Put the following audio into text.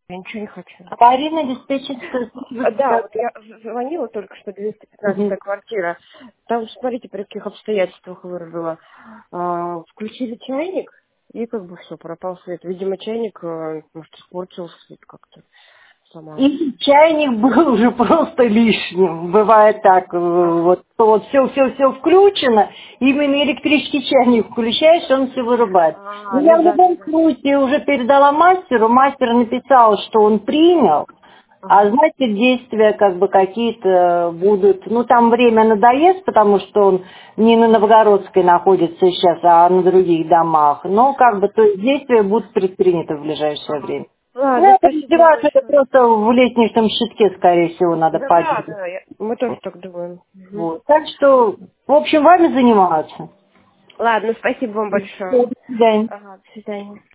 Я ничего не хочу. Аварийная диспетчерская служба. Да, вот я звонила только что, 215-я квартира. Там, смотрите, при каких обстоятельствах вырубила. Включили чайник, и как бы все, пропал свет. Видимо, чайник, может, испортил свет как-то. Сломался. И чайник был уже просто лишним. Бывает так, вот все включено, именно электрический чайник включаешь, он все вырубает. Но я Ну в да, любом случае уже передала мастеру, мастер написал, что он принял, а Ага. значит действия как бы какие-то будут, ну там время надоест, потому что он не на Новгородской находится сейчас, а на других домах, но как бы то есть действия будут предприняты в ближайшее время. Ну, Ладно, это спасибо вам издеваться, это большое. просто в лестничном щитке, скорее всего, надо Да, да, падать. да, мы тоже так думаем. Мгм. Вот. Так что, в общем, вами заниматься. Ладно, спасибо вам большое. До свидания. Ага, до свидания.